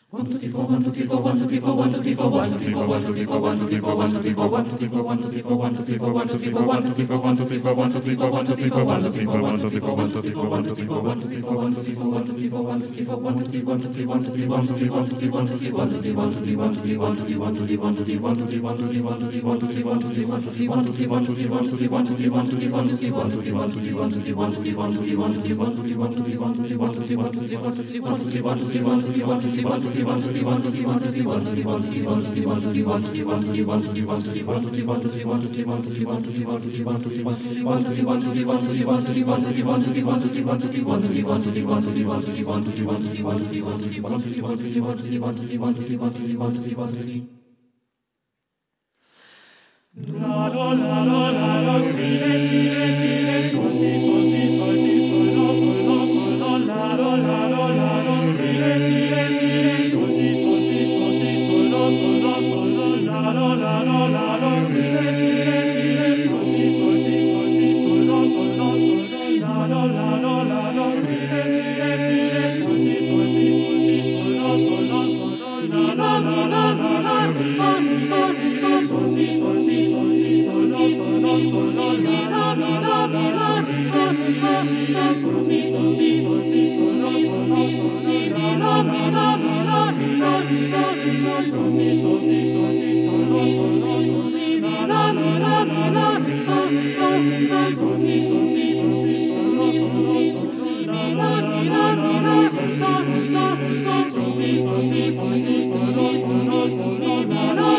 La do la do la do si le sol si sol si sol si sol do la do la do si le sol si sol si sol si sol do la do la do si le sol si sol si sol si sol do la do la do si le sol si sol si sol si sol do la do la si sol si sol si sol si sol si sol si sol do la do la si sol si sol si sol si sol si sol si sol do la si sol si sol si sol si sol si sol si sol do la si sol si sol si sol si sol si sol si sol do si sol si sol si sol si sol si sol si sol do